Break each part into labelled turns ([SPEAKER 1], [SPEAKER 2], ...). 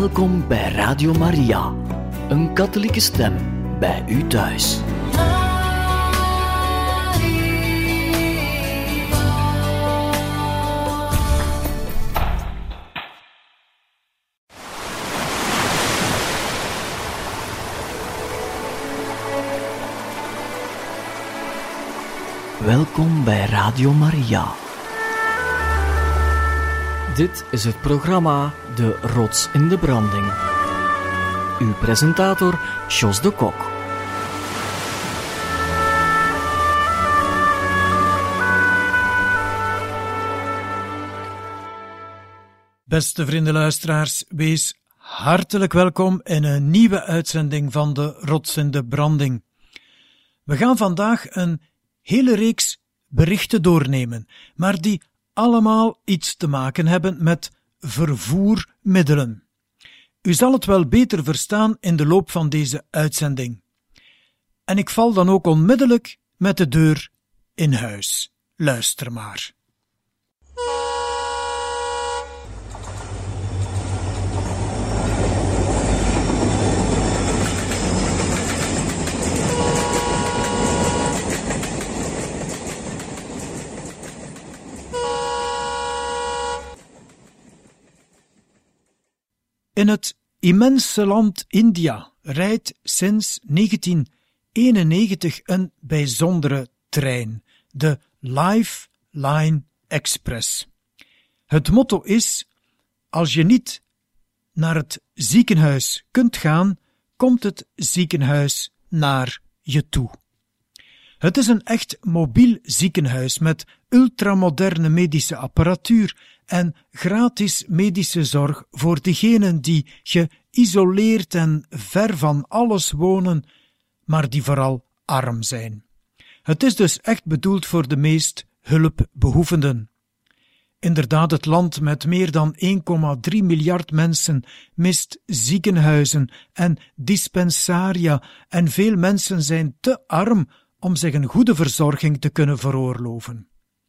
[SPEAKER 1] Welkom bij Radio Maria, een katholieke stem bij u thuis. Welkom bij Radio Maria. Dit is het programma De Rots in de Branding. Uw presentator Jos de Kok.
[SPEAKER 2] Beste vrienden luisteraars, wees hartelijk welkom in een nieuwe uitzending van De Rots in de Branding. We gaan vandaag een hele reeks berichten doornemen, maar die allemaal iets te maken hebben met vervoermiddelen. U zal het wel beter verstaan in de loop van deze uitzending. En ik val dan ook onmiddellijk met de deur in huis. Luister maar. In het immense land India rijdt sinds 1991 een bijzondere trein, de Lifeline Express. Het motto is: als je niet naar het ziekenhuis kunt gaan, komt het ziekenhuis naar je toe. Het is een echt mobiel ziekenhuis met ultramoderne medische apparatuur en gratis medische zorg voor diegenen die geïsoleerd en ver van alles wonen, maar die vooral arm zijn. Het is dus echt bedoeld voor de meest hulpbehoevenden. Inderdaad, het land met meer dan 1,3 miljard mensen mist ziekenhuizen en dispensaria en veel mensen zijn te arm om zich een goede verzorging te kunnen veroorloven.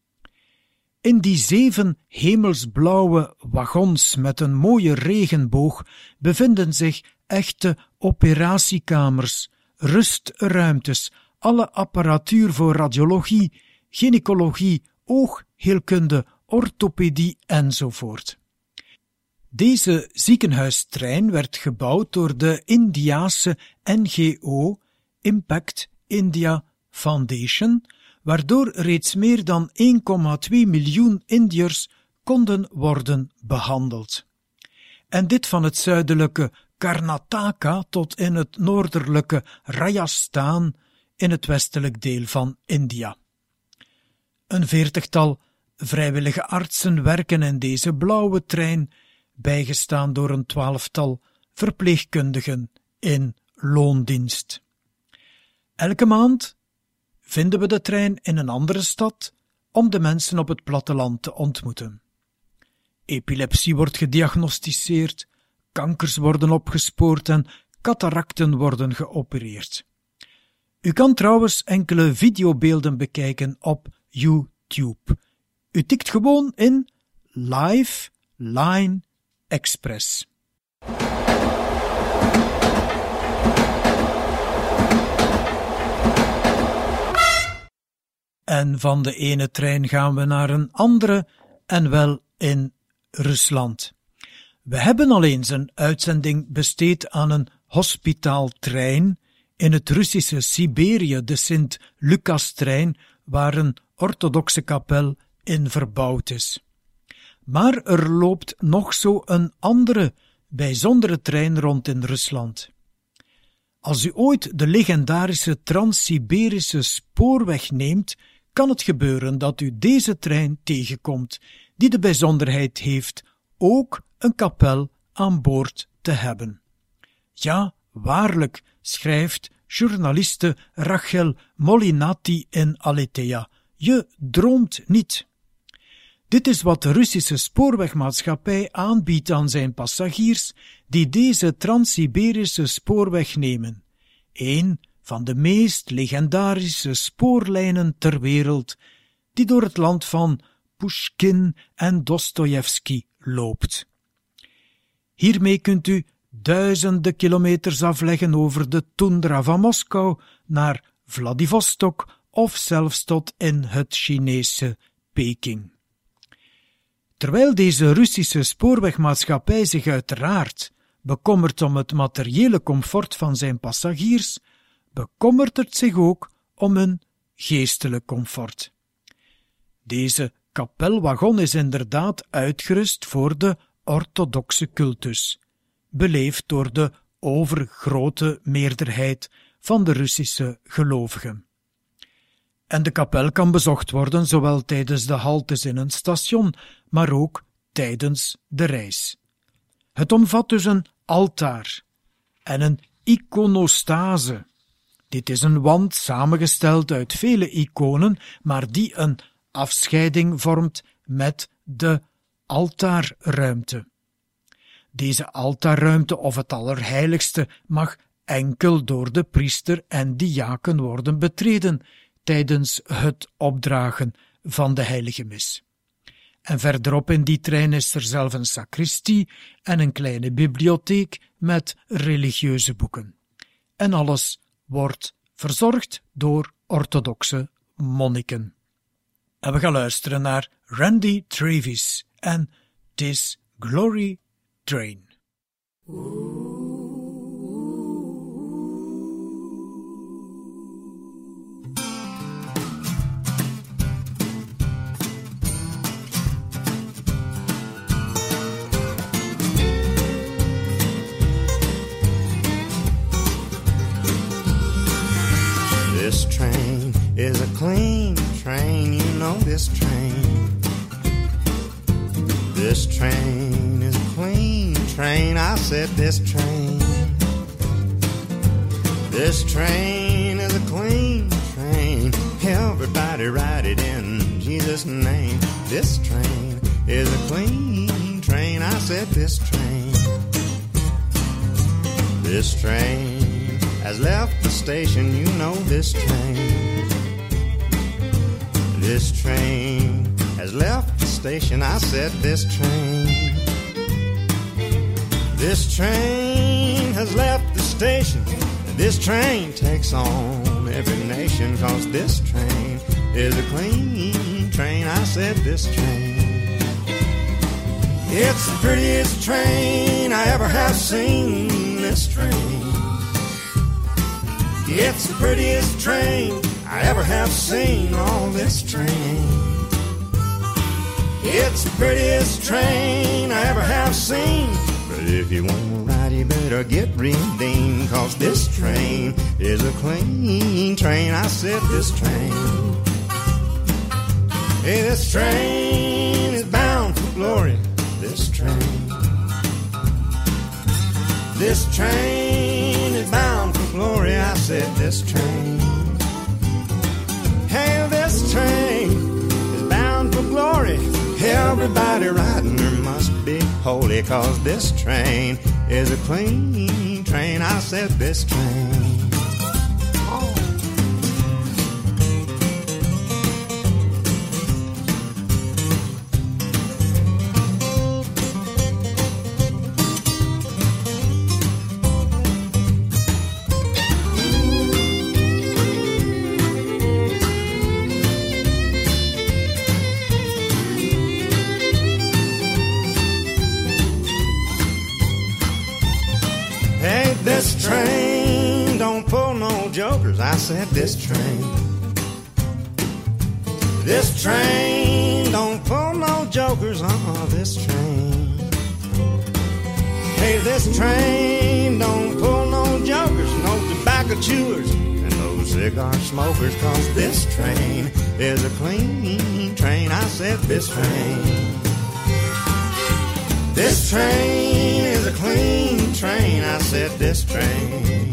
[SPEAKER 2] In die 7 hemelsblauwe wagons met een mooie regenboog bevinden zich echte operatiekamers, rustruimtes, alle apparatuur voor radiologie, gynaecologie, oogheelkunde, orthopedie enzovoort. Deze ziekenhuistrein werd gebouwd door de Indiase NGO Impact India Foundation, waardoor reeds meer dan 1,2 miljoen Indiërs konden worden behandeld. En dit van het zuidelijke Karnataka tot in het noordelijke Rajasthan in het westelijk deel van India. Een 40-tal vrijwillige artsen werken in deze blauwe trein, bijgestaan door een 12-tal verpleegkundigen in loondienst. Elke maand vinden we de trein in een andere stad om de mensen op het platteland te ontmoeten. Epilepsie wordt gediagnosticeerd, kankers worden opgespoord en cataracten worden geopereerd. U kan trouwens enkele videobeelden bekijken op YouTube. U tikt gewoon in Lifeline Express. En van de ene trein gaan we naar een andere, en wel in Rusland. We hebben al eens een uitzending besteed aan een hospitaaltrein in het Russische Siberië, de Sint-Lucas-trein, waar een orthodoxe kapel in verbouwd is. Maar er loopt nog zo een andere, bijzondere trein rond in Rusland. Als u ooit de legendarische Trans-Siberische spoorweg neemt, kan het gebeuren dat u deze trein tegenkomt, die de bijzonderheid heeft ook een kapel aan boord te hebben. Ja, waarlijk, schrijft journaliste Rachel Molinati in Aletheia, je droomt niet. Dit is wat de Russische spoorwegmaatschappij aanbiedt aan zijn passagiers die deze Trans-Siberische spoorweg nemen. Een van de meest legendarische spoorlijnen ter wereld, die door het land van Pushkin en Dostojevski loopt. Hiermee kunt u duizenden kilometers afleggen over de toendra van Moskou naar Vladivostok of zelfs tot in het Chinese Peking. Terwijl deze Russische spoorwegmaatschappij zich uiteraard bekommert om het materiële comfort van zijn passagiers, bekommert het zich ook om hun geestelijk comfort. Deze kapelwagon is inderdaad uitgerust voor de orthodoxe cultus, beleefd door de overgrote meerderheid van de Russische gelovigen. En de kapel kan bezocht worden zowel tijdens de haltes in een station, maar ook tijdens de reis. Het omvat dus een altaar en een iconostase. Dit is een wand samengesteld uit vele iconen, maar die een afscheiding vormt met de altaarruimte. Deze altaarruimte of het allerheiligste mag enkel door de priester en diaken worden betreden tijdens het opdragen van de heilige mis. En verderop in die trein is er zelf een sacristie en een kleine bibliotheek met religieuze boeken. En alles wordt verzorgd door orthodoxe monniken. En we gaan luisteren naar Randy Travis en This Glory Train.
[SPEAKER 3] This train is a clean train, you know this train. This train is a clean train, I said this train. This train is a clean train, everybody ride it in Jesus' name. This train is a clean train, I said this train. This train has left the station, you know this train. This train has left the station, I said this train. This train has left the station, and this train takes on every nation, 'cause this train is a clean train, I said this train. It's the prettiest train I ever have seen, this train. It's the prettiest train I ever have seen on this train. It's the prettiest train I ever have seen. But if you want to ride, you better get redeemed, 'cause this train is a clean train, I said this train. Hey, this train is bound for glory, this train. This train is bound for glory, I said this train. Hey, this train is bound for glory. Everybody riding her must be holy, 'cause this train is a clean train, I said this train. This train don't pull no jokers, I said this train. This train don't pull no jokers, this train. Hey, this train don't pull no jokers, no tobacco chewers, and no cigar smokers, 'cause this train is a clean train, I said this train. This train is a clean train, I said this train.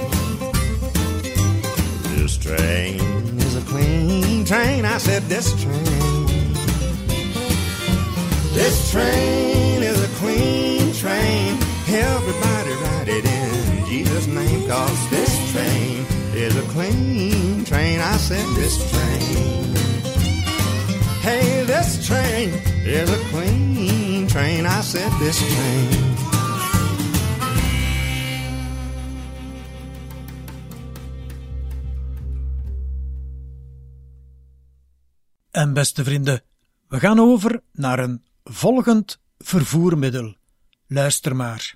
[SPEAKER 3] This train is a clean train, I said this train. This train is a clean train, everybody ride it in Jesus' name, 'cause this train is a clean train, I said this train. Hey, this train is a clean train, I said this train.
[SPEAKER 2] En beste vrienden, we gaan over naar een volgend vervoermiddel. Luister maar.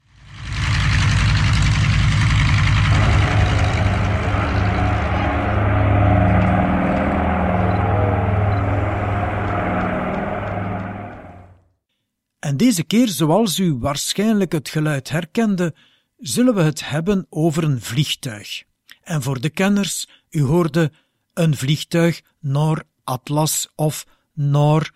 [SPEAKER 2] En deze keer, zoals u waarschijnlijk het geluid herkende, zullen we het hebben over een vliegtuig. En voor de kenners, u hoorde een vliegtuig Nord Atlas of Nord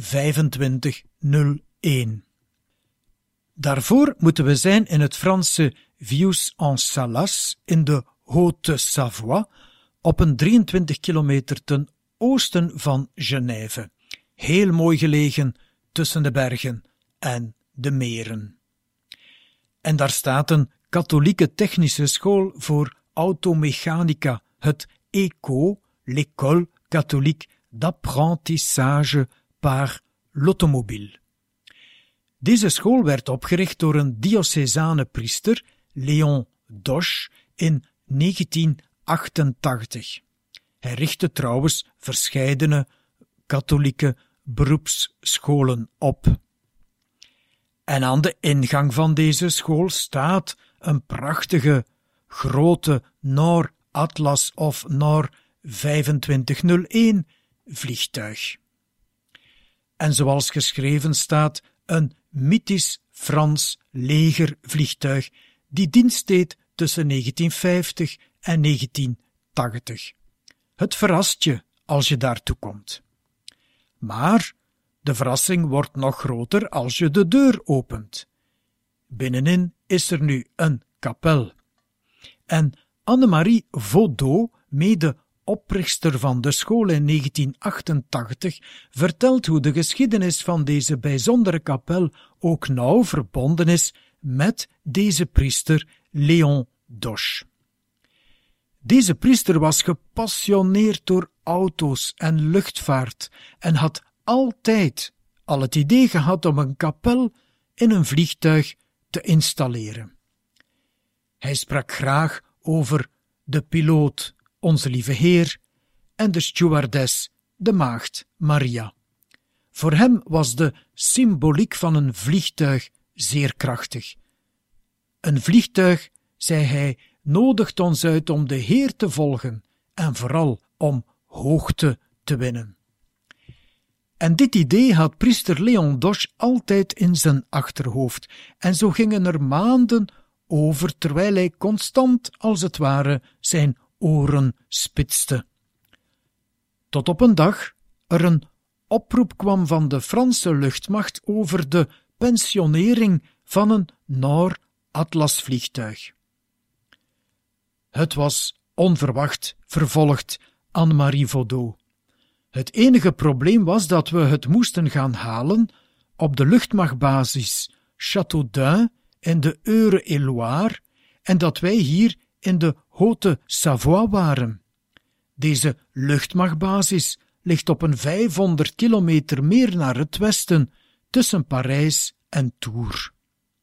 [SPEAKER 2] 2501. Daarvoor moeten we zijn in het Franse Vius-en-Salas in de Haute-Savoie, op een 23 kilometer ten oosten van Genève. Heel mooi gelegen tussen de bergen en de meren. En daar staat een katholieke technische school voor automechanica, het ECO, l'École catholique d'apprentissage par l'automobile. Deze school werd opgericht door een diocesane priester, Léon Doche, in 1988. Hij richtte trouwens verscheidene katholieke beroepsscholen op. En aan de ingang van deze school staat een prachtige, grote Nord Atlas of Nord 2501 vliegtuig. En zoals geschreven staat, een mythisch Frans legervliegtuig die dienst deed tussen 1950 en 1980. Het verrast je als je daartoe komt. Maar de verrassing wordt nog groter als je de deur opent. Binnenin is er nu een kapel. En Annemarie Vaudot, mede oprichter van de school in 1988, vertelt hoe de geschiedenis van deze bijzondere kapel ook nauw verbonden is met deze priester Léon Doche. Deze priester was gepassioneerd door auto's en luchtvaart en had altijd al het idee gehad om een kapel in een vliegtuig te installeren. Hij sprak graag over de piloot, onze lieve Heer, en de stewardess, de maagd Maria. Voor hem was de symboliek van een vliegtuig zeer krachtig. Een vliegtuig, zei hij, nodigt ons uit om de Heer te volgen en vooral om hoogte te winnen. En dit idee had priester Léon Doche altijd in zijn achterhoofd, en zo gingen er maanden over terwijl hij constant, als het ware, zijn oren spitste. Tot op een dag er een oproep kwam van de Franse luchtmacht over de pensionering van een Nord Atlas vliegtuig. Het was onverwacht, vervolgt Annemarie Vaudot. Het enige probleem was dat we het moesten gaan halen op de luchtmachtbasis Châteaudun in de Eure-et-Loire en dat wij hier in de Haute-Savoie waren. Deze luchtmachtbasis ligt op een 500 kilometer meer naar het westen, tussen Parijs en Tours.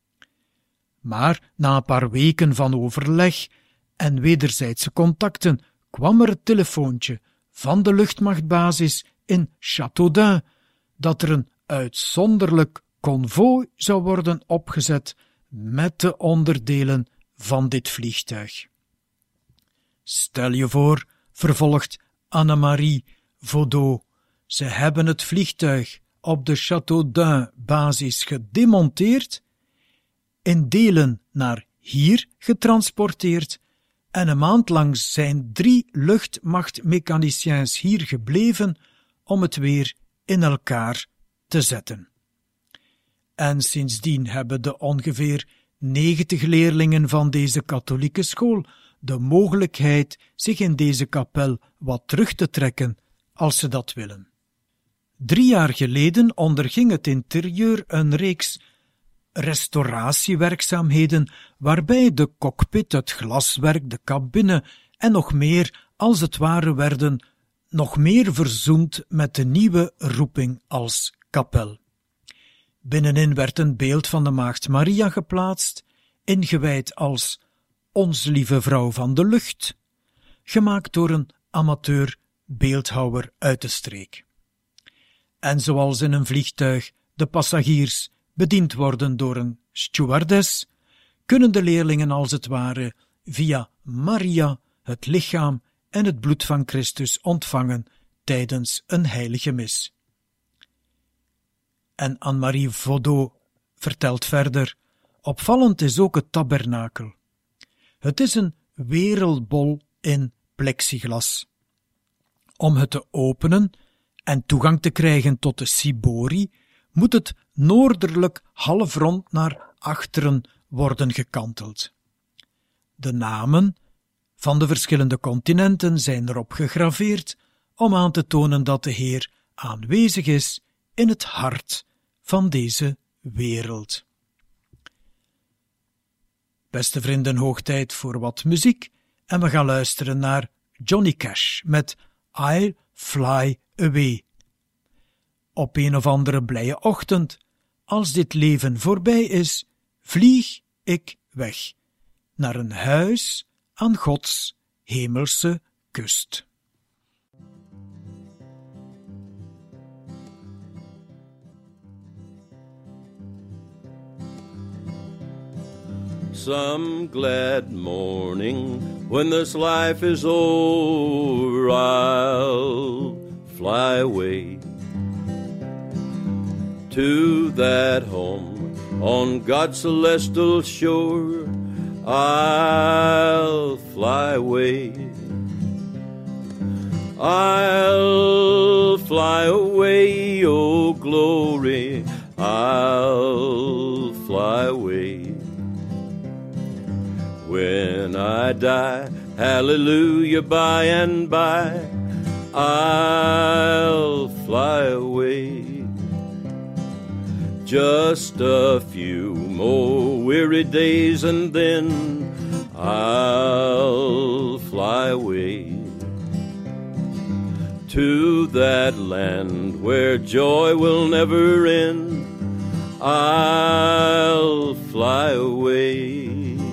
[SPEAKER 2] Maar na een paar weken van overleg en wederzijdse contacten kwam er het telefoontje van de luchtmachtbasis in Châteaudun dat er een uitzonderlijk konvooi zou worden opgezet met de onderdelen van dit vliegtuig. Stel je voor, vervolgt Annemarie Vaudot, ze hebben het vliegtuig op de Châteaudun-basis gedemonteerd, in delen naar hier getransporteerd en een maand lang zijn 3 luchtmachtmechaniciens hier gebleven om het weer in elkaar te zetten. En sindsdien hebben de ongeveer 90 leerlingen van deze katholieke school de mogelijkheid zich in deze kapel wat terug te trekken als ze dat willen. 3 jaar geleden onderging het interieur een reeks restauratiewerkzaamheden waarbij de cockpit, het glaswerk, de cabine en nog meer, als het ware, werden nog meer verzoend met de nieuwe roeping als kapel. Binnenin werd een beeld van de maagd Maria geplaatst, ingewijd als Onze Lieve Vrouw van de Lucht, gemaakt door een amateur beeldhouwer uit de streek. En zoals in een vliegtuig de passagiers bediend worden door een stewardess, kunnen de leerlingen als het ware via Maria het lichaam en het bloed van Christus ontvangen tijdens een heilige mis. En Anne-Marie Vaudot vertelt verder: opvallend is ook het tabernakel. Het is een wereldbol in plexiglas. Om het te openen en toegang te krijgen tot de cibori, moet het noordelijk halfrond naar achteren worden gekanteld. De namen van de verschillende continenten zijn erop gegraveerd om aan te tonen dat de Heer aanwezig is in het hart van deze wereld. Beste vrienden, hoog tijd voor wat muziek en we gaan luisteren naar Johnny Cash met I'll Fly Away. Op een of andere blije ochtend, als dit leven voorbij is, vlieg ik weg naar een huis aan Gods hemelse kust.
[SPEAKER 4] Some glad morning when this life is over, I'll fly away to that home on God's celestial shore. I'll fly away. I'll fly away, oh glory, I'll fly away. When I die, hallelujah, by and by, I'll fly away. Just a few more weary days and then I'll fly away to that land where joy will never end. I'll fly away.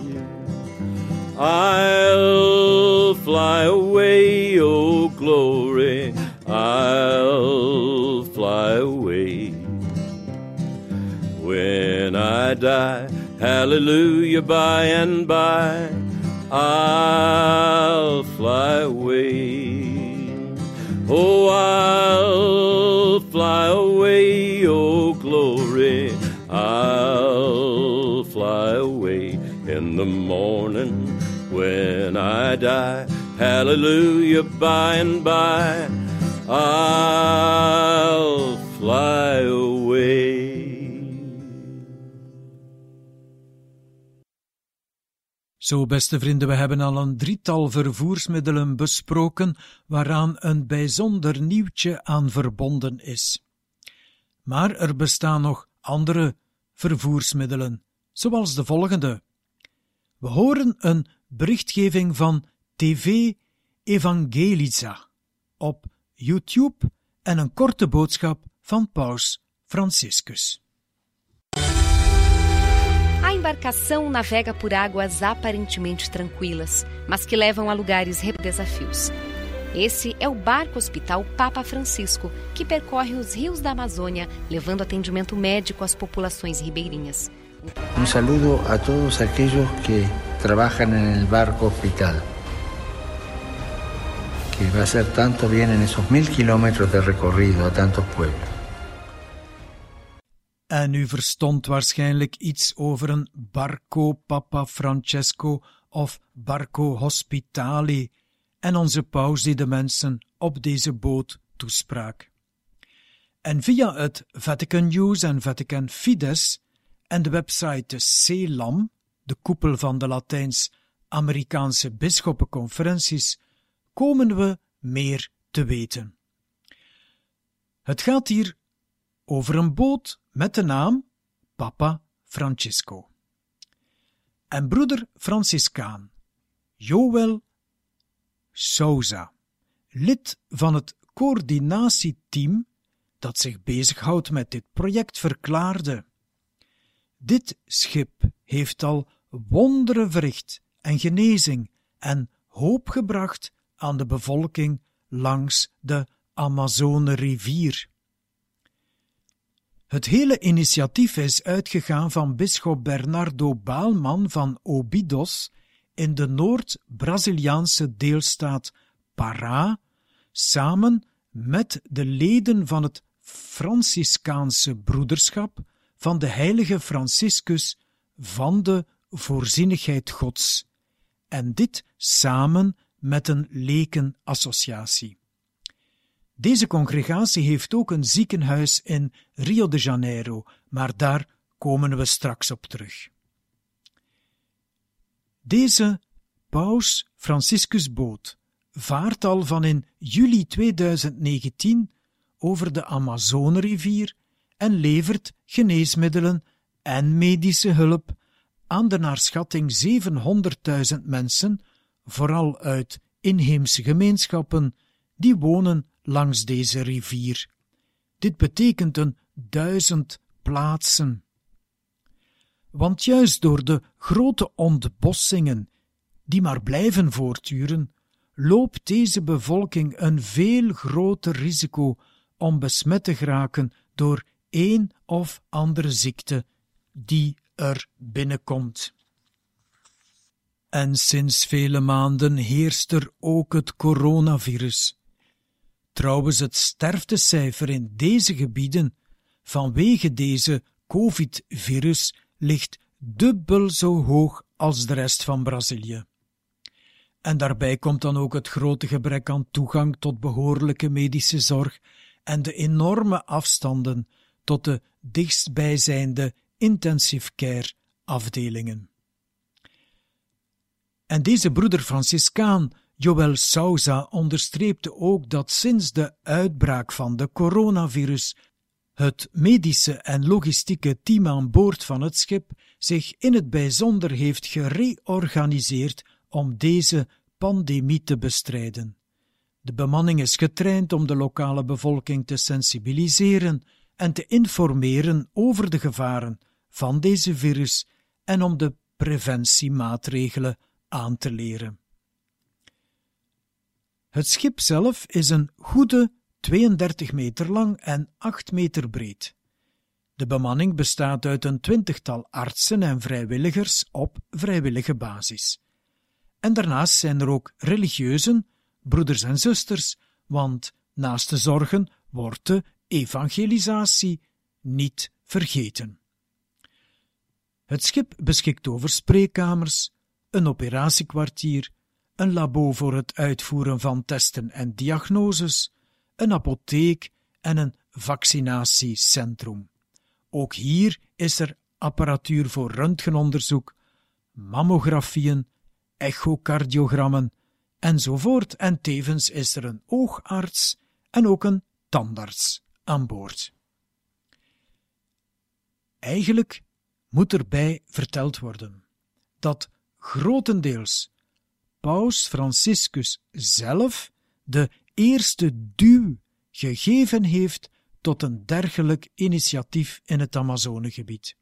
[SPEAKER 4] I'll fly away, oh glory, I'll fly away. When I die, hallelujah, by and by, I'll fly away. Oh, I'll fly away, oh glory, I'll fly away. In the morning when I die, hallelujah, by and by, I'll fly away.
[SPEAKER 2] Zo, beste vrienden, we hebben al een drietal vervoersmiddelen besproken waaraan een bijzonder nieuwtje aan verbonden is. Maar er bestaan nog andere vervoersmiddelen, zoals de volgende. We horen een berichtgeving van TV Evangeliza op YouTube en een korte boodschap van Paus Franciscus.
[SPEAKER 5] A embarcação navega por águas aparentemente tranquilas, mas que levam a lugares desafios. Esse é o barco hospital Papa Francisco, que percorre os rios da Amazônia, levando atendimento médico às populações ribeirinhas.
[SPEAKER 6] Un saludo a todos aquellos que trabajan en el barco hospital, que va a hacer tanto bien en esos 1000 kilómetros de recorrido a tantos pueblos.
[SPEAKER 2] En u verstond waarschijnlijk iets over een Barco Papa Francesco of Barco Hospitali en onze paus die de mensen op deze boot toesprak. En via het Vatican News en Vatican Fides en de website CELAM, de koepel van de Latijns-Amerikaanse bisschoppenconferenties, komen we meer te weten. Het gaat hier over een boot met de naam Papa Francisco. En broeder Franciscaan Joel Souza, lid van het coördinatieteam dat zich bezighoudt met dit project, verklaarde: dit schip heeft al wonderen verricht en genezing en hoop gebracht aan de bevolking langs de Amazonerivier. Het hele initiatief is uitgegaan van bisschop Bernardo Baalman van Óbidos in de Noord-Braziliaanse deelstaat Pará, samen met de leden van het Franciscaanse broederschap van de heilige Franciscus van de Voorzienigheid Gods, en dit samen met een lekenassociatie. Deze congregatie heeft ook een ziekenhuis in Rio de Janeiro, maar daar komen we straks op terug. Deze paus Franciscus Boot vaart al van in juli 2019 over de Amazonerivier en levert geneesmiddelen en medische hulp aan de naar schatting 700.000 mensen, vooral uit inheemse gemeenschappen, die wonen langs deze rivier. Dit betekent 1000 plaatsen. Want juist door de grote ontbossingen, die maar blijven voortduren, loopt deze bevolking een veel groter risico om besmet te geraken door een of andere ziekte die er binnenkomt. En sinds vele maanden heerst er ook het coronavirus. Trouwens, het sterftecijfer in deze gebieden vanwege deze COVID-virus ligt dubbel zo hoog als de rest van Brazilië. En daarbij komt dan ook het grote gebrek aan toegang tot behoorlijke medische zorg en de enorme afstanden tot de dichtstbijzijnde intensive care afdelingen. En deze broeder Franciscaan Joel Souza onderstreepte ook dat sinds de uitbraak van de coronavirus het medische en logistieke team aan boord van het schip zich in het bijzonder heeft gereorganiseerd om deze pandemie te bestrijden. De bemanning is getraind om de lokale bevolking te sensibiliseren en te informeren over de gevaren van deze virus en om de preventiemaatregelen aan te leren. Het schip zelf is een goede 32 meter lang en 8 meter breed. De bemanning bestaat uit een 20-tal artsen en vrijwilligers op vrijwillige basis. En daarnaast zijn er ook religieuzen, broeders en zusters, want naast de zorgen wordt de evangelisatie niet vergeten. Het schip beschikt over spreekkamers, een operatiekwartier, een labo voor het uitvoeren van testen en diagnoses, een apotheek en een vaccinatiecentrum. Ook hier is er apparatuur voor röntgenonderzoek, mammografieën, echocardiogrammen enzovoort, en tevens is er een oogarts en ook een tandarts aan boord. Eigenlijk moet erbij verteld worden dat grotendeels paus Franciscus zelf de eerste duw gegeven heeft tot een dergelijk initiatief in het Amazonegebied.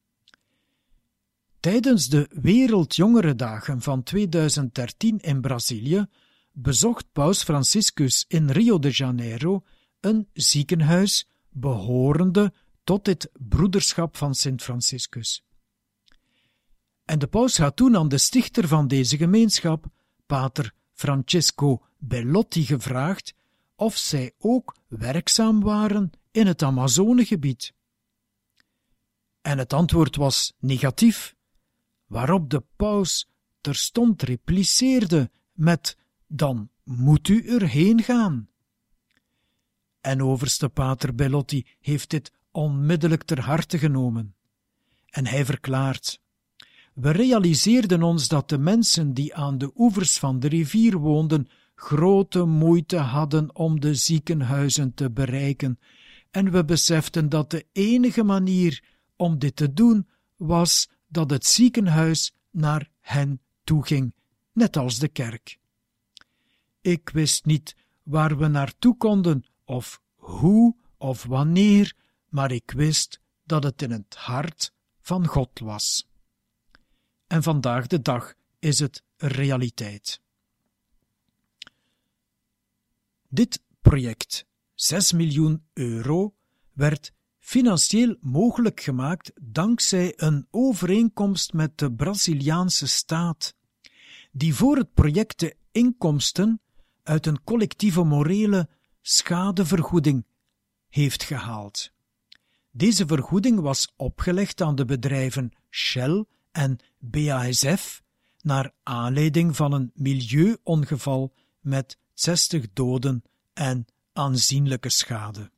[SPEAKER 2] Tijdens de Wereldjongerendagen van 2013 in Brazilië bezocht paus Franciscus in Rio de Janeiro een ziekenhuis behorende tot dit broederschap van Sint Franciscus. En de paus had toen aan de stichter van deze gemeenschap, pater Francesco Bellotti, gevraagd of zij ook werkzaam waren in het Amazonegebied. En het antwoord was negatief, waarop de paus terstond repliceerde met: dan moet u erheen gaan. En overste pater Bellotti heeft dit onmiddellijk ter harte genomen. En hij verklaart: we realiseerden ons dat de mensen die aan de oevers van de rivier woonden grote moeite hadden om de ziekenhuizen te bereiken, en we beseften dat de enige manier om dit te doen was dat het ziekenhuis naar hen toeging, net als de kerk. Ik wist niet waar we naartoe konden, of hoe of wanneer, maar ik wist dat het in het hart van God was. En vandaag de dag is het realiteit. Dit project, 6 miljoen euro, werd financieel mogelijk gemaakt dankzij een overeenkomst met de Braziliaanse staat, die voor het project de inkomsten uit een collectieve morele schadevergoeding heeft gehaald. Deze vergoeding was opgelegd aan de bedrijven Shell en BASF naar aanleiding van een milieuongeval met 60 doden en aanzienlijke schade.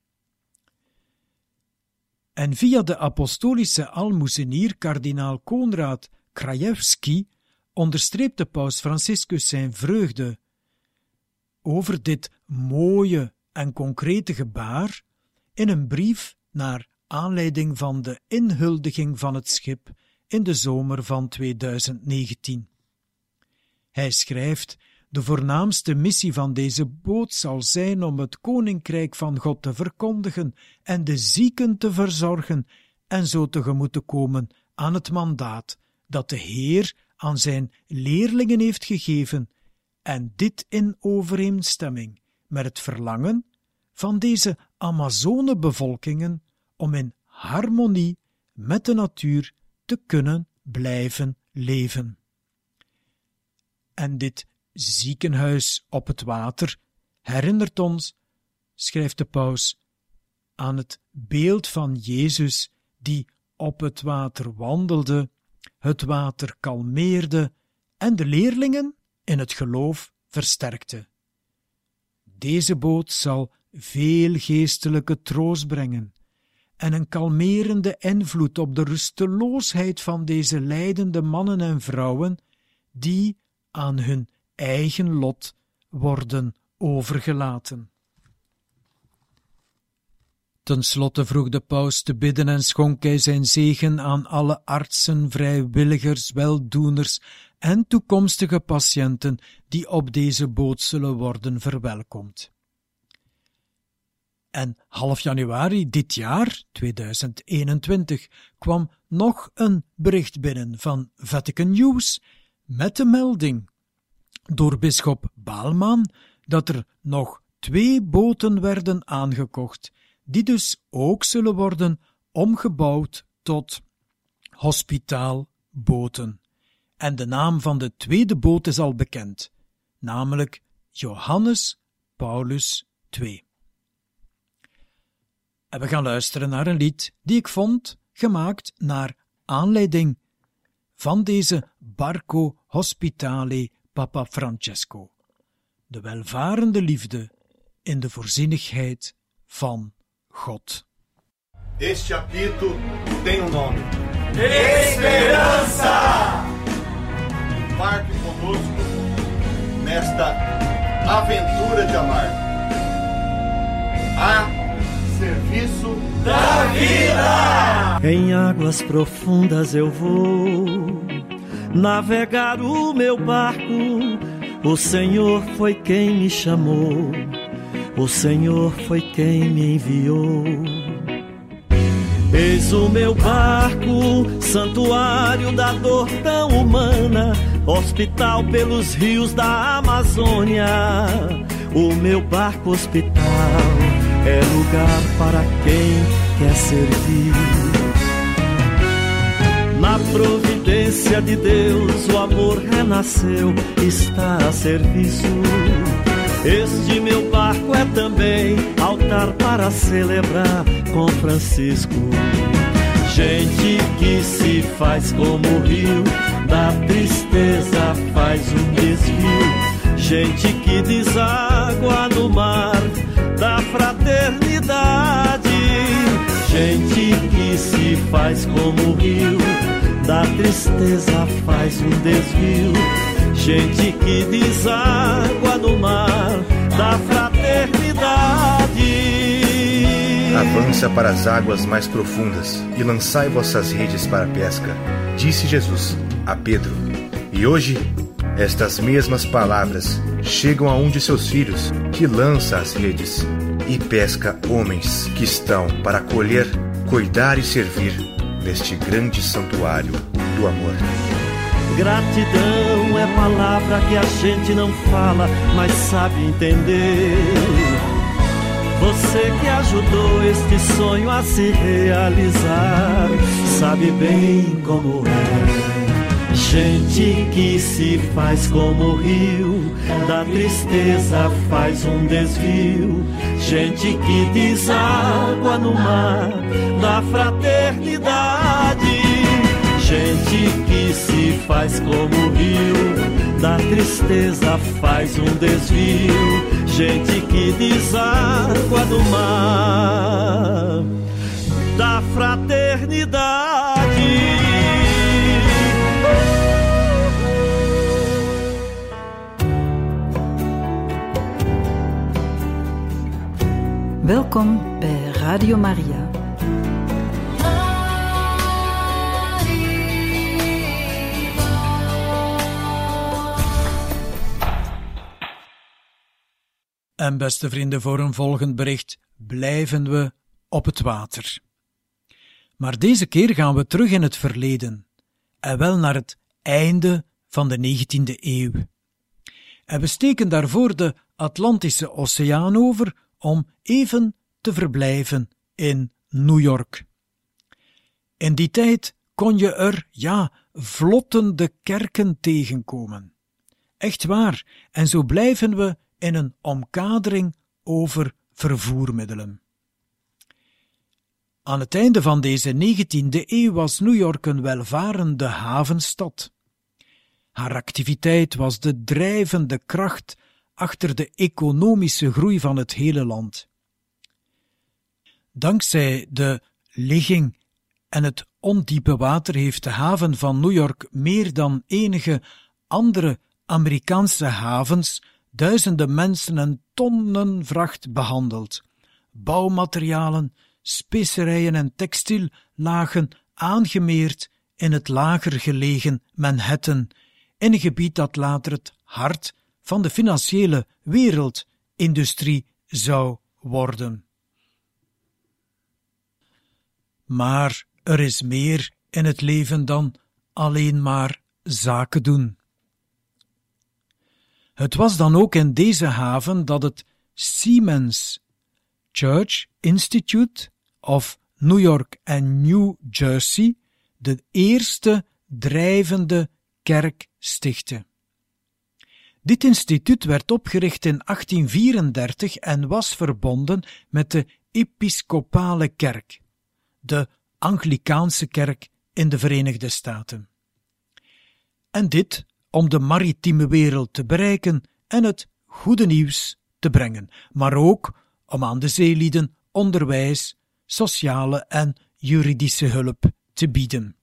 [SPEAKER 2] En via de apostolische almoezenier kardinaal Konrad Krajewski onderstreepte paus Franciscus zijn vreugde over dit mooie en concrete gebaar in een brief naar aanleiding van de inhuldiging van het schip in de zomer van 2019. Hij schrijft: de voornaamste missie van deze boot zal zijn om het koninkrijk van God te verkondigen en de zieken te verzorgen en zo tegemoet te komen aan het mandaat dat de Heer aan zijn leerlingen heeft gegeven, en dit in overeenstemming met het verlangen van deze Amazonebevolkingen om in harmonie met de natuur te kunnen blijven leven. En dit ziekenhuis op het water herinnert ons, schrijft de paus, aan het beeld van Jezus die op het water wandelde, het water kalmeerde en de leerlingen in het geloof versterkte. Deze boot zal veel geestelijke troost brengen en een kalmerende invloed op de rusteloosheid van deze lijdende mannen en vrouwen die aan hun eigen lot worden overgelaten. Ten slotte vroeg de paus te bidden en schonk hij zijn zegen aan alle artsen, vrijwilligers, weldoeners en toekomstige patiënten die op deze boot zullen worden verwelkomd. En half januari dit jaar, 2021, kwam nog een bericht binnen van Vatican News met de melding door bisschop Baalman dat er nog 2 boten werden aangekocht, die dus ook zullen worden omgebouwd tot hospitaalboten. En de naam van de tweede boot is al bekend, namelijk Johannes Paulus II. En we gaan luisteren naar een lied die ik vond gemaakt naar aanleiding van deze Barco Hospitale Papa Francesco. De welvarende liefde in de voorzienigheid van God.
[SPEAKER 7] Este apito tem nome:
[SPEAKER 8] Esperança!
[SPEAKER 7] Embarque conosco nesta aventura de amar. A serviço
[SPEAKER 8] da vida!
[SPEAKER 9] Em águas profundas eu vou navegar o meu barco. O Senhor foi quem me chamou. O Senhor foi quem me enviou. Eis o meu barco, santuário da dor tão humana, hospital pelos rios da Amazônia. O meu barco hospital é lugar para quem quer servir. Na providência de Deus o amor renasceu, está a serviço. Este meu barco é também altar para celebrar com Francisco. Gente que se faz como o rio, da tristeza faz um desvio. Gente que deságua no mar da fraternidade. Gente que se faz como o rio, da tristeza faz um desvio. Gente que deságua no mar da fraternidade.
[SPEAKER 10] Avança para as águas mais profundas e lançai vossas redes para a pesca, disse Jesus a Pedro. E hoje, estas mesmas palavras chegam a um de seus filhos, que lança as redes e pesca homens que estão para acolher, cuidar e servir neste grande santuário do amor.
[SPEAKER 9] Gratidão é palavra que a gente não fala, mas sabe entender. Você que ajudou este sonho a se realizar, sabe bem como é. Gente que se faz como o rio, da tristeza faz um desvio. Gente que deságua no mar da fraternidade. Gente que se faz como o rio, da tristeza faz um desvio. Gente que deságua no mar da fraternidade.
[SPEAKER 11] Welkom bij Radio Maria.
[SPEAKER 2] En beste vrienden, voor een volgend bericht blijven we op het water. Maar deze keer gaan we terug in het verleden, en wel naar het einde van de 19e eeuw. En we steken daarvoor de Atlantische Oceaan over om even te verblijven in New York. In die tijd kon je er, vlottende kerken tegenkomen. Echt waar, en zo blijven we in een omkadering over vervoermiddelen. Aan het einde van deze 19e eeuw was New York een welvarende havenstad. Haar activiteit was de drijvende kracht achter de economische groei van het hele land. Dankzij de ligging en het ondiepe water heeft de haven van New York meer dan enige andere Amerikaanse havens duizenden mensen en tonnen vracht behandeld. Bouwmaterialen, specerijen en textiel lagen aangemeerd in het lager gelegen Manhattan, in een gebied dat later het hart van de financiële wereldindustrie zou worden. Maar er is meer in het leven dan alleen maar zaken doen. Het was dan ook in deze haven dat het Siemens Church Institute of New York en New Jersey de eerste drijvende kerk stichtte. Dit instituut werd opgericht in 1834 en was verbonden met de Episcopale Kerk, de Anglikaanse kerk in de Verenigde Staten. En dit om de maritieme wereld te bereiken en het goede nieuws te brengen, maar ook om aan de zeelieden onderwijs, sociale en juridische hulp te bieden.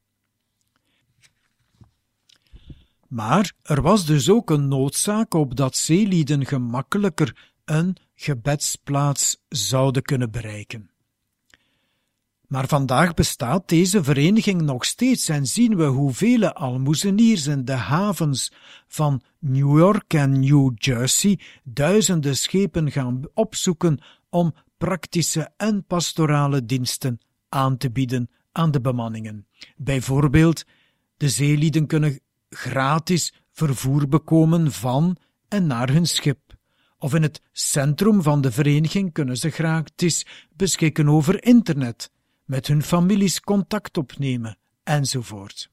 [SPEAKER 2] Maar er was dus ook een noodzaak opdat zeelieden gemakkelijker een gebedsplaats zouden kunnen bereiken. Maar vandaag bestaat deze vereniging nog steeds en zien we hoe vele aalmoezeniers in de havens van New York en New Jersey duizenden schepen gaan opzoeken om praktische en pastorale diensten aan te bieden aan de bemanningen. Bijvoorbeeld, de zeelieden kunnen gratis vervoer bekomen van en naar hun schip. Of in het centrum van de vereniging kunnen ze gratis beschikken over internet, met hun families contact opnemen, enzovoort.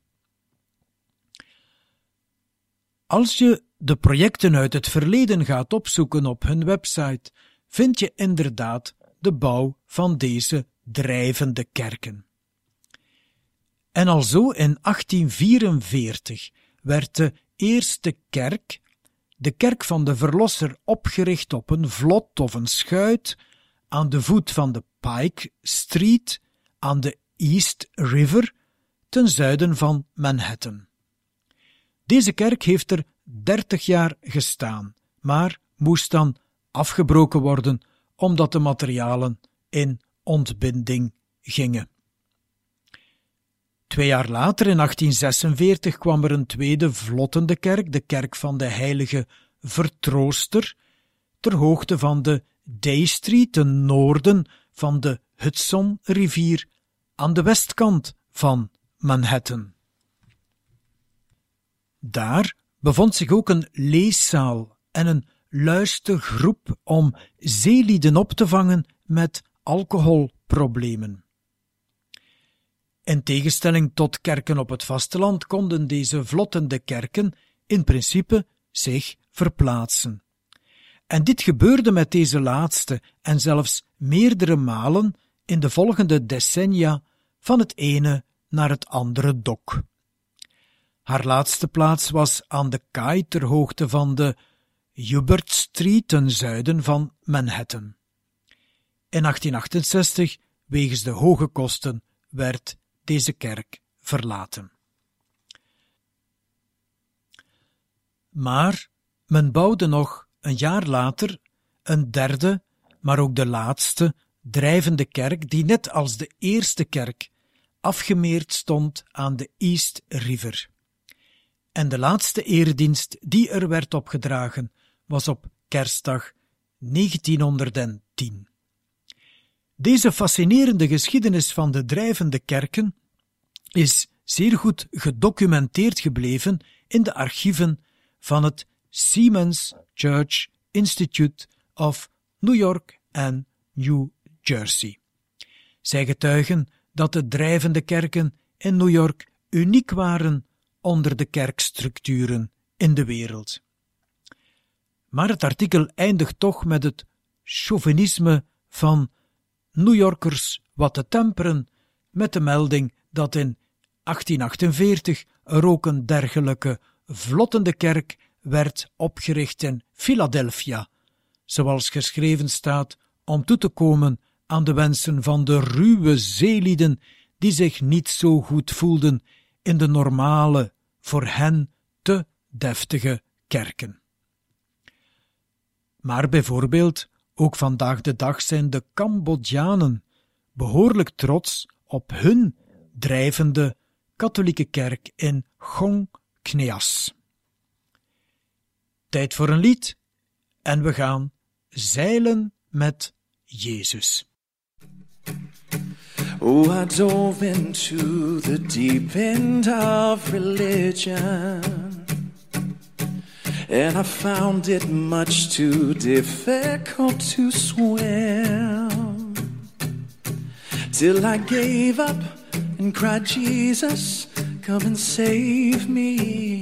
[SPEAKER 2] Als je de projecten uit het verleden gaat opzoeken op hun website, vind je inderdaad de bouw van deze drijvende kerken. En alzo in 1844 werd de eerste kerk, de kerk van de Verlosser, opgericht op een vlot of een schuit aan de voet van de Pike Street aan de East River ten zuiden van Manhattan. Deze kerk heeft er 30 jaar gestaan, maar moest dan afgebroken worden omdat de materialen in ontbinding gingen. 2 jaar later, in 1846, kwam er een tweede vlottende kerk, de kerk van de heilige Vertrooster, ter hoogte van de Day Street, ten noorden van de Hudsonrivier, aan de westkant van Manhattan. Daar bevond zich ook een leeszaal en een luistergroep om zeelieden op te vangen met alcoholproblemen. In tegenstelling tot kerken op het vasteland konden deze vlottende kerken in principe zich verplaatsen. En dit gebeurde met deze laatste en zelfs meerdere malen in de volgende decennia van het ene naar het andere dok. Haar laatste plaats was aan de kaai ter hoogte van de Hubert Street ten zuiden van Manhattan. In 1868, wegens de hoge kosten, werd deze kerk verlaten. Maar men bouwde nog een jaar later een derde, maar ook de laatste, drijvende kerk die net als de eerste kerk afgemeerd stond aan de East River. En de laatste eredienst die er werd opgedragen was op Kerstdag 1910. Deze fascinerende geschiedenis van de drijvende kerken is zeer goed gedocumenteerd gebleven in de archieven van het Siemens Church Institute of New York en New Jersey. Zij getuigen dat de drijvende kerken in New York uniek waren onder de kerkstructuren in de wereld. Maar het artikel eindigt toch met het chauvinisme van New Yorkers wat te temperen met de melding dat in 1848 er ook een dergelijke vlottende kerk werd opgericht in Philadelphia, zoals geschreven staat, om toe te komen aan de wensen van de ruwe zeelieden die zich niet zo goed voelden in de normale, voor hen te deftige kerken. Maar bijvoorbeeld, ook vandaag de dag zijn de Cambodjanen behoorlijk trots op hun drijvende katholieke kerk in Gong Kneas. Tijd voor een lied en we gaan zeilen met Jezus.
[SPEAKER 12] Oh, I dove into the deep end of religion, and I found it much too difficult to swim, till I gave up and cried, Jesus, come and save me,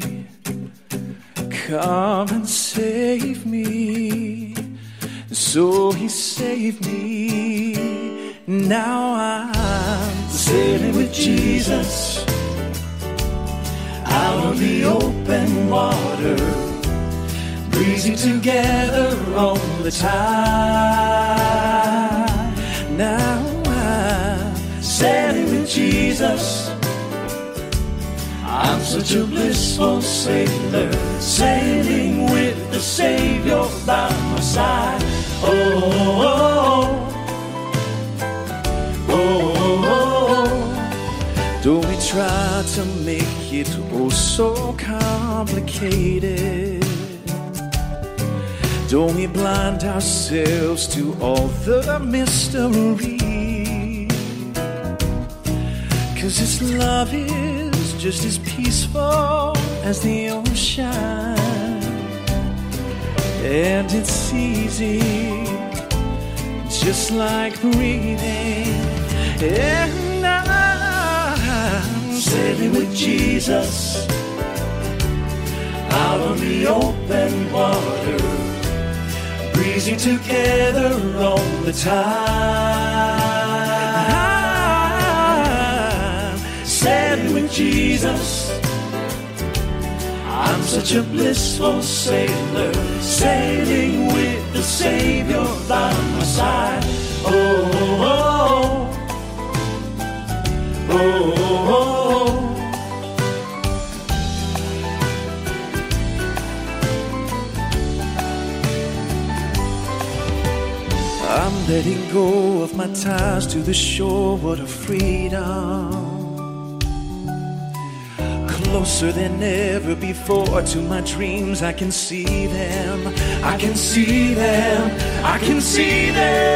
[SPEAKER 12] come and save me. So he saved me. Now I'm sailing with Jesus out on the open water, breezy together on the tide. Now I'm sailing with Jesus. I'm such a blissful sailor, sailing with the Savior by my side. Oh, oh, oh. Don't we try to make it oh so complicated? Don't we blind ourselves to all the mystery? 'Cause His love is just as peaceful as the ocean, and it's easy, just like breathing. And I'm sailing with Jesus out on the open water, breezy together on the tide. Sailing with Jesus, I'm such a blissful sailor, sailing with the Savior by my side. Oh, oh, oh. Oh, oh, oh. I'm letting go of my ties to the shore, what a freedom. Closer than ever before to my dreams, I can see them, I can see them, I can see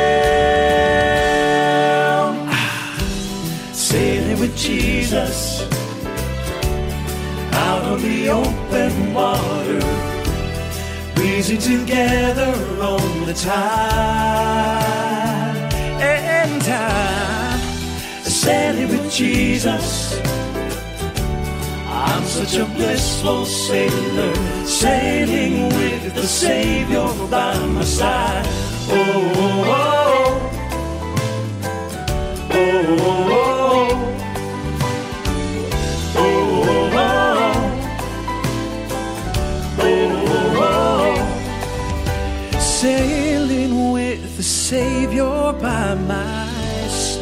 [SPEAKER 12] them. Sailing with Jesus out on the open water, breezing together on the tide. And time, sailing with Jesus, I'm such a blissful sailor, sailing with the Savior by my side. Oh, oh, oh, oh, oh, oh, oh, oh, oh. Sailing with the Savior by my side.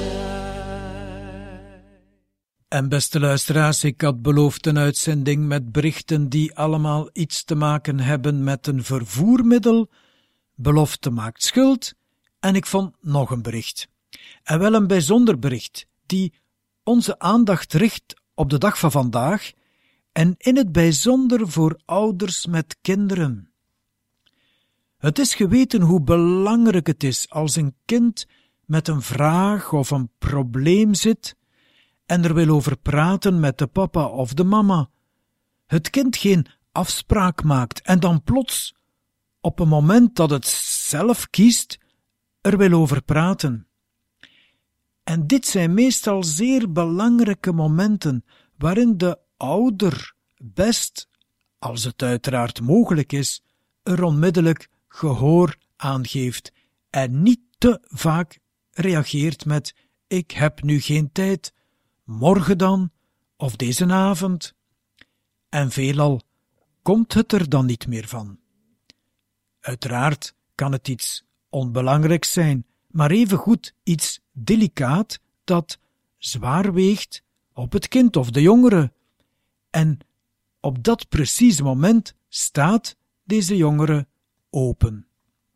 [SPEAKER 2] En beste luisteraars, ik had beloofd een uitzending met berichten die allemaal iets te maken hebben met een vervoermiddel. Belofte maakt schuld en ik vond nog een bericht. En wel een bijzonder bericht die onze aandacht richt op de dag van vandaag en in het bijzonder voor ouders met kinderen. Het is geweten hoe belangrijk het is als een kind met een vraag of een probleem zit en er wil over praten met de papa of de mama. Het kind geen afspraak maakt en dan plots, op een moment dat het zelf kiest, er wil over praten. En dit zijn meestal zeer belangrijke momenten waarin de ouder best, als het uiteraard mogelijk is, er onmiddellijk gehoor aangeeft en niet te vaak reageert met ik heb nu geen tijd, morgen dan, of deze avond. En veelal komt het er dan niet meer van. Uiteraard kan het iets onbelangrijks zijn, maar evengoed iets delicaat dat zwaar weegt op het kind of de jongere. En op dat precieze moment staat deze jongere open.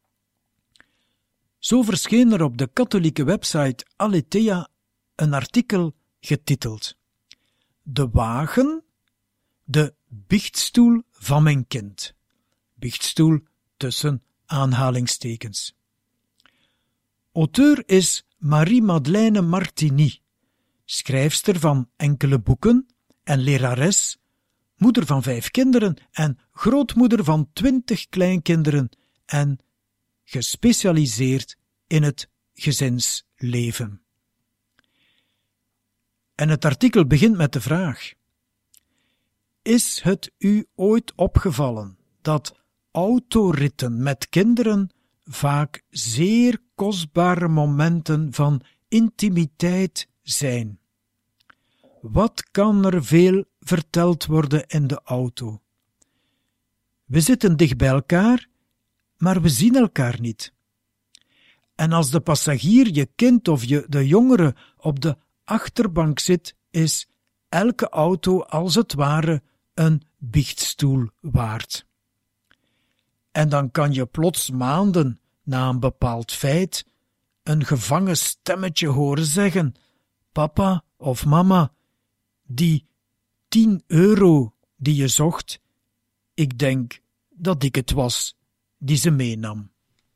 [SPEAKER 2] Zo verscheen er op de katholieke website Aletheia een artikel getiteld De wagen, de biechtstoel van mijn kind. Biechtstoel tussen aanhalingstekens. Auteur is Marie-Madeleine Martini, schrijfster van enkele boeken en lerares, moeder van 5 kinderen en grootmoeder van 20 kleinkinderen en gespecialiseerd in het gezinsleven. En het artikel begint met de vraag: is het u ooit opgevallen dat autoritten met kinderen vaak zeer kostbare momenten van intimiteit zijn? Wat kan er veel verteld worden in de auto? We zitten dicht bij elkaar, maar we zien elkaar niet. En als de passagier, je kind of de jongere, op de achterbank zit, is elke auto als het ware een biechtstoel waard. En dan kan je plots maanden na een bepaald feit een gevangen stemmetje horen zeggen: papa of mama, die 10 euro die je zocht, ik denk dat ik het was die ze meenam.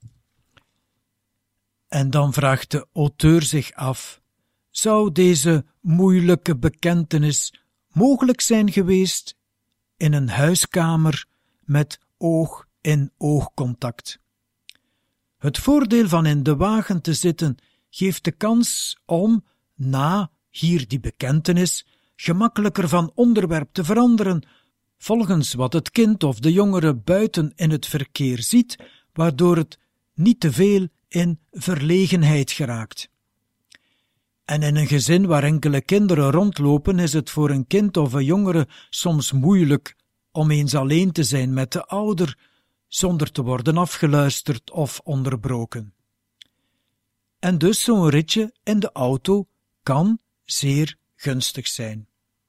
[SPEAKER 2] En dan vraagt de auteur zich af: zou deze moeilijke bekentenis mogelijk zijn geweest in een huiskamer met oog-in-oog-contact? Het voordeel van in de wagen te zitten geeft de kans om, na hier die bekentenis, gemakkelijker van onderwerp te veranderen, volgens wat het kind of de jongere buiten in het verkeer ziet, waardoor het niet te veel in verlegenheid geraakt. En in een gezin waar enkele kinderen rondlopen, is het voor een kind of een jongere soms moeilijk om eens alleen te zijn met de ouder, zonder te worden afgeluisterd of onderbroken. En dus zo'n ritje in de auto kan zeer gunstig zijn.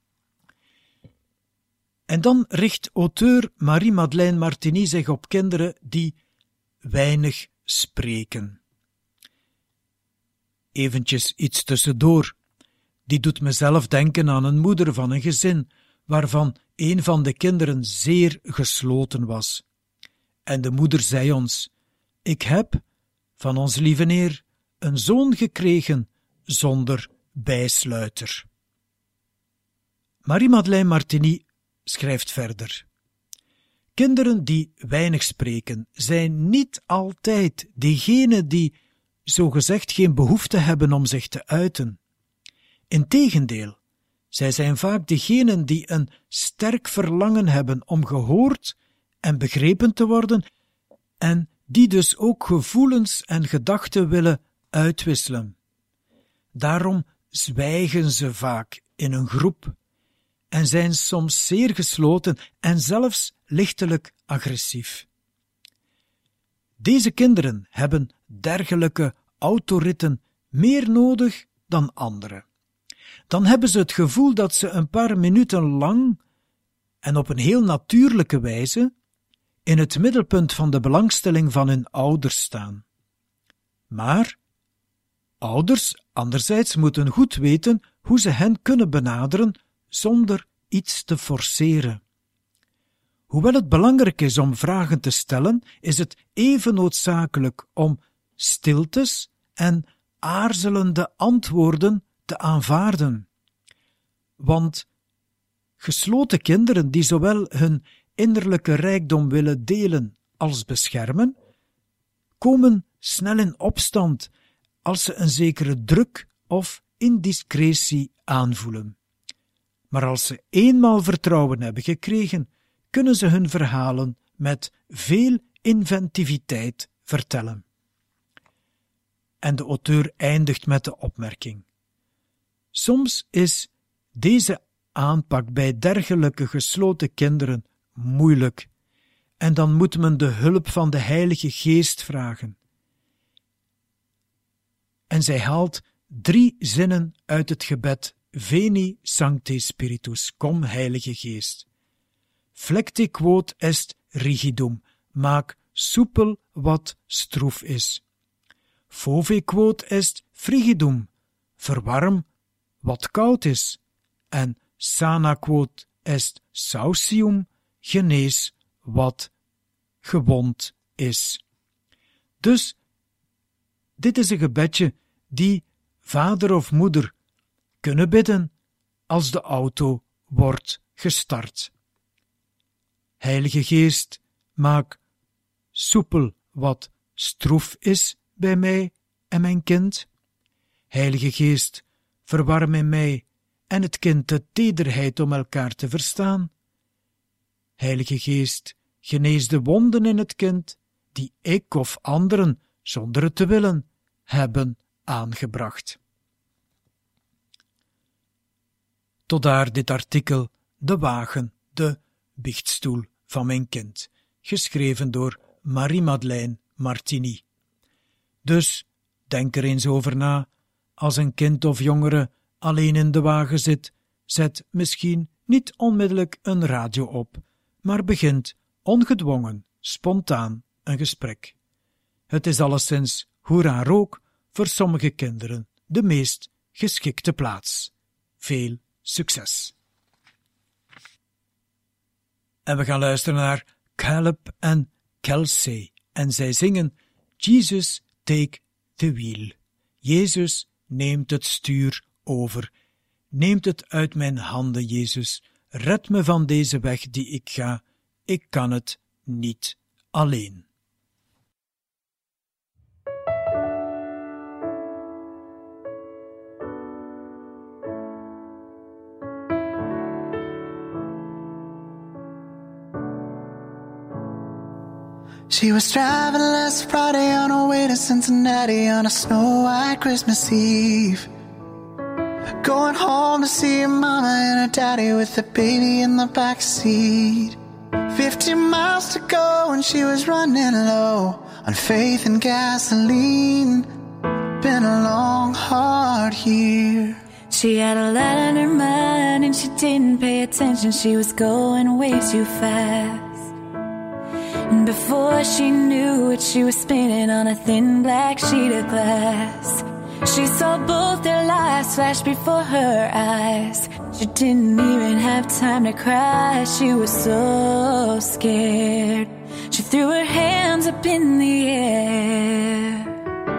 [SPEAKER 2] En dan richt auteur Marie-Madeleine Martini zich op kinderen die weinig spreken. Eventjes iets tussendoor. Die doet mezelf denken aan een moeder van een gezin, waarvan een van de kinderen zeer gesloten was. En de moeder zei ons: ik heb van ons lieve Heer een zoon gekregen zonder bijsluiter. Marie-Madeleine Martini schrijft verder: kinderen die weinig spreken zijn niet altijd diegenen die zogezegd geen behoefte hebben om zich te uiten. Integendeel, zij zijn vaak diegenen die een sterk verlangen hebben om gehoord en begrepen te worden en die dus ook gevoelens en gedachten willen uitwisselen. Daarom zwijgen ze vaak in een groep en zijn soms zeer gesloten en zelfs lichtelijk agressief. Deze kinderen hebben dergelijke autoritten meer nodig dan anderen. Dan hebben ze het gevoel dat ze een paar minuten lang en op een heel natuurlijke wijze in het middelpunt van de belangstelling van hun ouders staan. Maar ouders anderzijds moeten goed weten hoe ze hen kunnen benaderen zonder iets te forceren. Hoewel het belangrijk is om vragen te stellen, is het even noodzakelijk om stiltes en aarzelende antwoorden te aanvaarden. Want gesloten kinderen die zowel hun innerlijke rijkdom willen delen als beschermen, komen snel in opstand als ze een zekere druk of indiscretie aanvoelen. Maar als ze eenmaal vertrouwen hebben gekregen, kunnen ze hun verhalen met veel inventiviteit vertellen. En de auteur eindigt met de opmerking: soms is deze aanpak bij dergelijke gesloten kinderen moeilijk, en dan moet men de hulp van de Heilige Geest vragen. En zij haalt 3 zinnen uit het gebed Veni Sancte Spiritus, kom Heilige Geest. Flecte quod est rigidum, maak soepel wat stroef is. Fove quod est frigidum, verwarm wat koud is. En sana quod est saucium, genees wat gewond is. Dus, dit is een gebedje die vader of moeder kunnen bidden als de auto wordt gestart. Heilige Geest, maak soepel wat stroef is bij mij en mijn kind. Heilige Geest, verwarm in mij en het kind de tederheid om elkaar te verstaan. Heilige Geest, genees de wonden in het kind die ik of anderen, zonder het te willen, hebben aangebracht. Tot daar dit artikel De Wagen, de biechtstoel van mijn kind, geschreven door Marie-Madeleine Martini. Dus denk er eens over na, als een kind of jongere alleen in de wagen zit, zet misschien niet onmiddellijk een radio op, maar begint ongedwongen, spontaan een gesprek. Het is alleszins, hoe raar ook, voor sommige kinderen de meest geschikte plaats. Veel succes! En we gaan luisteren naar Caleb en Kelsey, en zij zingen Jesus take the wheel. Jezus neemt het stuur over. Neemt het uit mijn handen, Jezus. Red me van deze weg die ik ga. Ik kan het niet alleen.
[SPEAKER 13] She was driving last Friday on her way to Cincinnati on a snow-white Christmas Eve. Going home to see her mama and her daddy with the baby in the back seat. 50 miles to go and she was running low on faith and gasoline. Been a long, hard year.
[SPEAKER 14] She had a lot on her mind and she didn't pay attention. She was going way too fast. And before she knew it, she was spinning on a thin black sheet of glass. She saw both their lives flash before her eyes. She didn't even have time to cry. She was so scared. She threw her hands up in the air.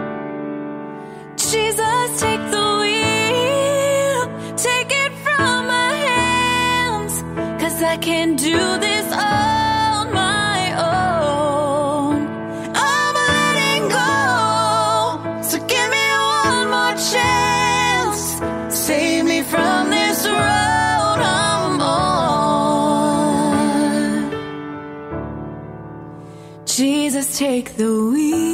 [SPEAKER 14] Jesus, take the wheel, take it from my hands, 'cause I I can't do this on my own. I'm letting go, so give me one more chance. Save me from this road I'm on. Jesus, take the wheel.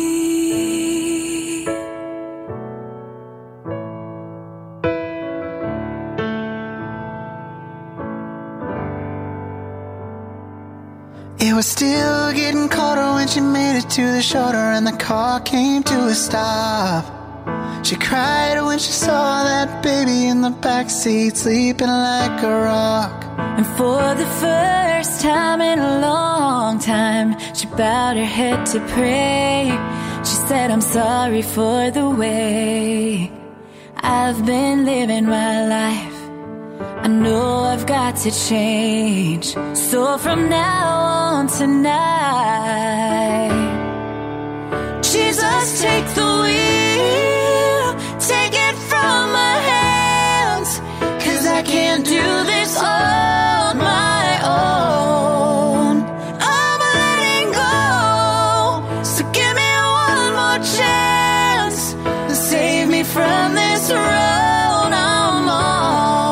[SPEAKER 13] It was still getting colder when she made it to the shoulder and the car came to a stop. She cried when she saw that baby in the backseat sleeping like a rock.
[SPEAKER 14] And for the first time in a long time, she bowed her head to pray. She said, I'm sorry for the way I've been living my life. I know I've got to change. So from now on tonight, Jesus, take the wheel, take it from my hands, 'cause I can't do this on my own. I'm letting go, so give me one more chance to save me from this road I'm on.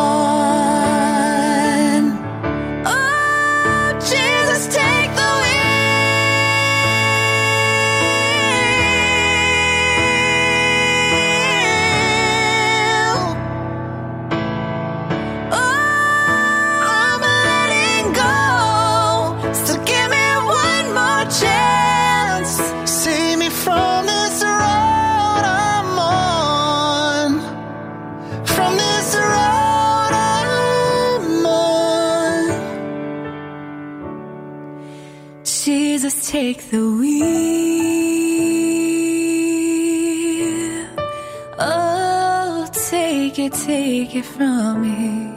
[SPEAKER 14] Oh, Jesus, take the Jesus, take the wheel. Oh, take it from me.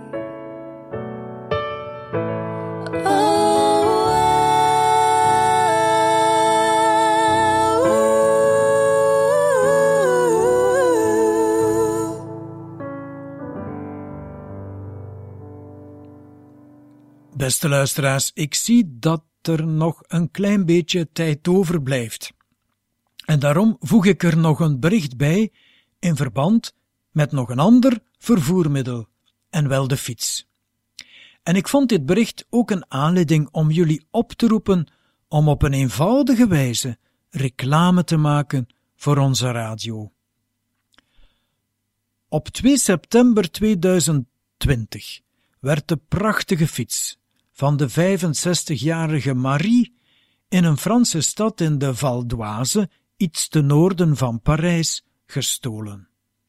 [SPEAKER 2] Beste luisteraars, ik zie dat er nog een klein beetje tijd overblijft. En daarom voeg ik er nog een bericht bij in verband met nog een ander vervoermiddel, en wel de fiets. En ik vond dit bericht ook een aanleiding om jullie op te roepen om op een eenvoudige wijze reclame te maken voor onze radio. Op 2 september 2020 werd de prachtige fiets van de 65-jarige Marie in een Franse stad in de Val d'Oise, iets ten noorden van Parijs, gestolen.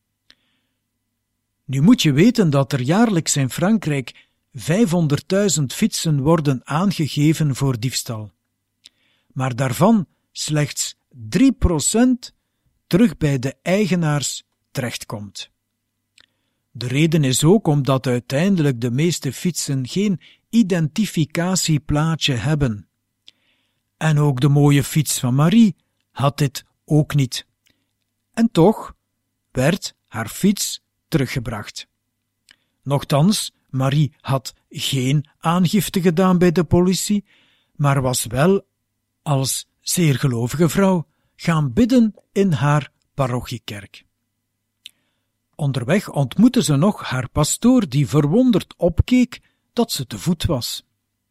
[SPEAKER 2] Nu moet je weten dat er jaarlijks in Frankrijk 500.000 fietsen worden aangegeven voor diefstal, maar daarvan slechts 3% terug bij de eigenaars terechtkomt. De reden is ook omdat uiteindelijk de meeste fietsen geen identificatieplaatje hebben. En ook de mooie fiets van Marie had dit ook niet. En toch werd haar fiets teruggebracht. Nochtans, Marie had geen aangifte gedaan bij de politie, maar was wel als zeer gelovige vrouw gaan bidden in haar parochiekerk. Onderweg ontmoette ze nog haar pastoor, die verwonderd opkeek dat ze te voet was.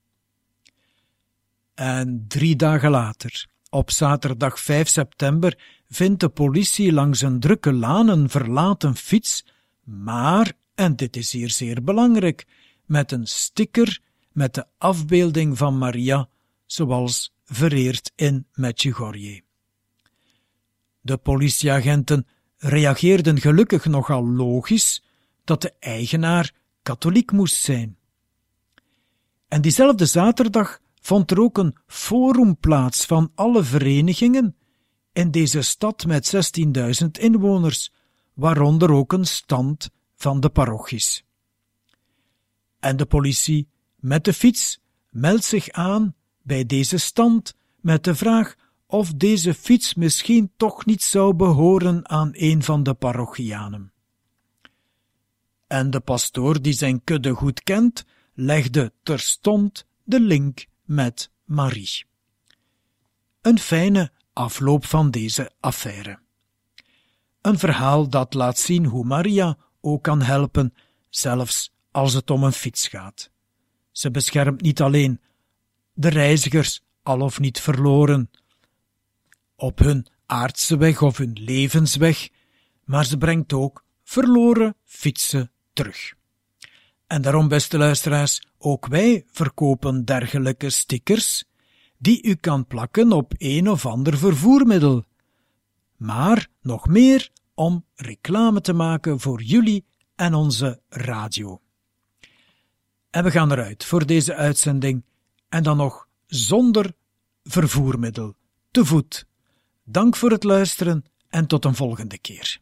[SPEAKER 2] En 3 dagen later, op zaterdag 5 september, vindt de politie langs een drukke laan een verlaten fiets, maar, en dit is hier zeer belangrijk, met een sticker met de afbeelding van Maria, zoals vereerd in Medjugorje. De politieagenten reageerden gelukkig nogal logisch dat de eigenaar katholiek moest zijn. En diezelfde zaterdag vond er ook een forum plaats van alle verenigingen in deze stad met 16.000 inwoners, waaronder ook een stand van de parochies. En de politie met de fiets meldt zich aan bij deze stand met de vraag of deze fiets misschien toch niet zou behoren aan een van de parochianen. En de pastoor, die zijn kudde goed kent, legde terstond de link met Marie. Een fijne afloop van deze affaire. Een verhaal dat laat zien hoe Maria ook kan helpen, zelfs als het om een fiets gaat. Ze beschermt niet alleen de reizigers, al of niet verloren, op hun aardse weg of hun levensweg, maar ze brengt ook verloren fietsen terug. En daarom, beste luisteraars, ook wij verkopen dergelijke stickers die u kan plakken op een of ander vervoermiddel. Maar nog meer om reclame te maken voor jullie en onze radio. En we gaan eruit voor deze uitzending en dan nog zonder vervoermiddel, te voet. Dank voor het luisteren en tot een volgende keer.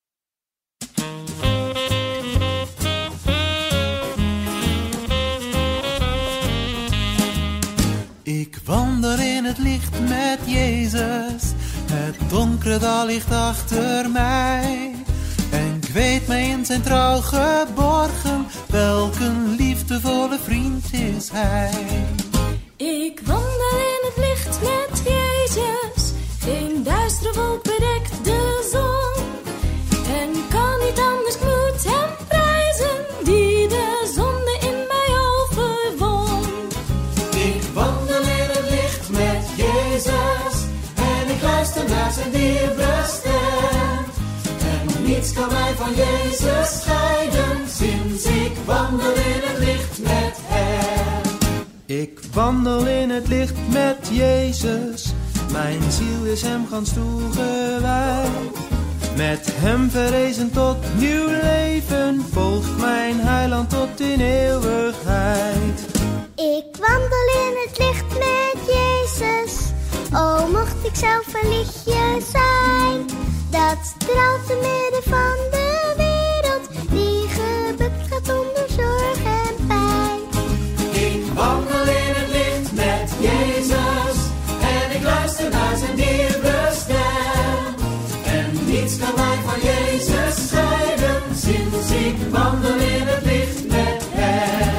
[SPEAKER 12] Ik wandel in het licht met Jezus, het donkere dal ligt achter mij. En ik weet mij in zijn trouw geborgen, welk een liefdevolle vriend is hij.
[SPEAKER 14] Ik wandel in het licht met Jezus, geen duistere wolk bedekt de zon. En kan niet anders, ik moet hem prijzen, die de zonde in mij overwon.
[SPEAKER 8] Ik wandel in het licht met Jezus, en ik luister naar zijn dierbare stem. En niets kan mij van Jezus scheiden, sinds ik wandel in het licht met hem.
[SPEAKER 12] Ik wandel in het licht met Jezus, mijn ziel is hem gans toegewijd. Met hem verrezen tot nieuw leven, volgt mijn heiland tot in eeuwigheid.
[SPEAKER 15] Ik wandel in het licht met Jezus, o mocht ik zelf een lichtje zijn. Dat straalt te midden van de wereld, die gebukt gaat onder zorg en pijn.
[SPEAKER 8] Ik wandel in het licht met Jezus, en ik luister naar zijn dierbare stem. En niets kan mij van Jezus scheiden, sinds ik wandel in het licht met hem.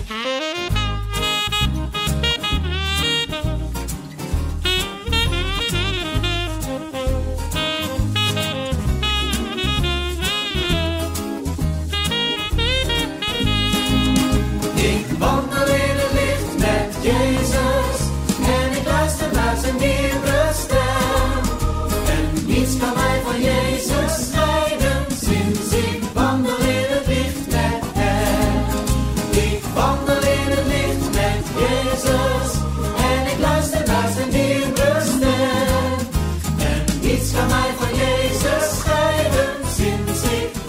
[SPEAKER 8] Ik wandel in het licht met Jezus, en ik luister naar zijn dierbare stem. En niets kan mij van Jezus scheiden, sinds ik wandel in het licht met hem. Ik wandel in het licht met Jezus, en ik luister naar zijn dierbare stem. En niets kan mij van Jezus scheiden, sinds ik